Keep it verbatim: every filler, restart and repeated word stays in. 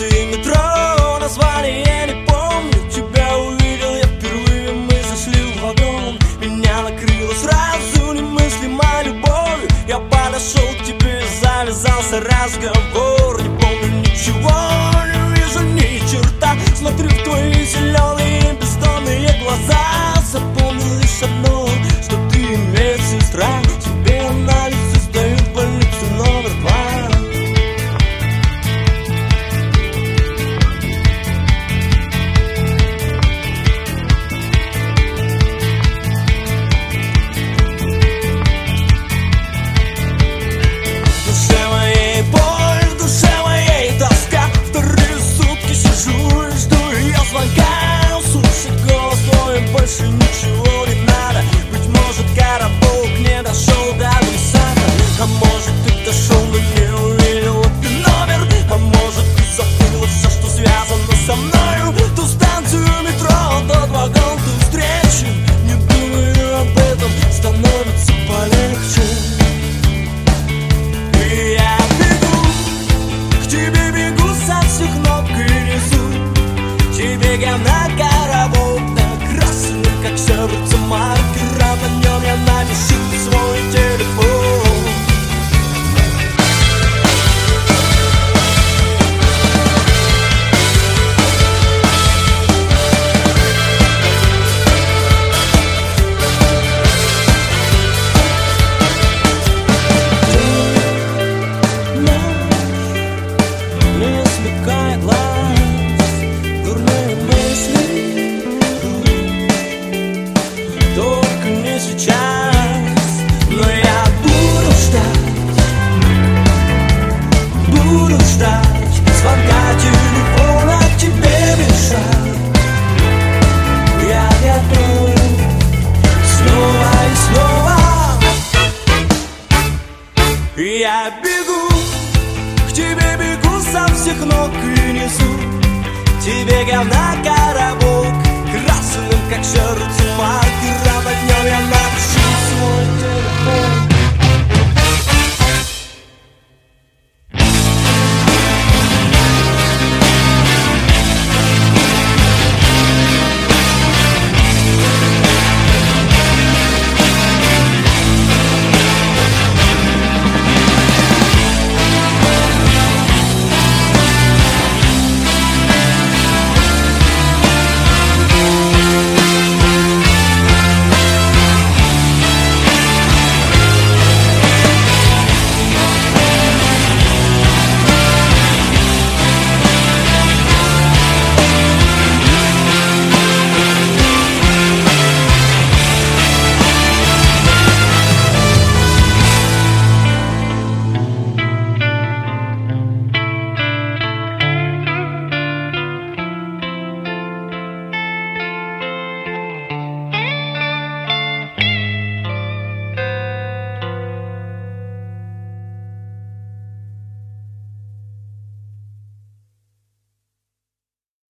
станции метро, название я не помню. Тебя увидел я впервые, мы зашли в вагон. Меня накрыло сразу немыслимой любовью. Я подошел к тебе, завязался разговор. Не помню ничего, не вижу ни черта. Смотрю в твои зеленые бездонные глаза. Запомнил лишь одно, что ты медсестра. Тебе анализы сдают в больницу номер два. Больше ничего не надо. Быть может, коробок не дошел до адресата. А может, ты дошел, но не увидел этот номер. А может, ты забыла все, что связано со мною. Ту станцию метро, тот вагон, ту встречу. Не думаю об этом, становится полегче. И я бегу, к тебе бегу со всех ног и несу тебе говна коробок. Как сердце маркера, на нем я напишу свой телефон. Не смыкай глаз, дурные мысли. Только не сейчас, но я буду ждать, буду ждать звонка телефона к тебе бежать. Я готов снова и снова. Я бегу, к тебе бегу со всех ног и несу тебе говна коробок, красным как сердце маркера. На днем я напишу свой телефон.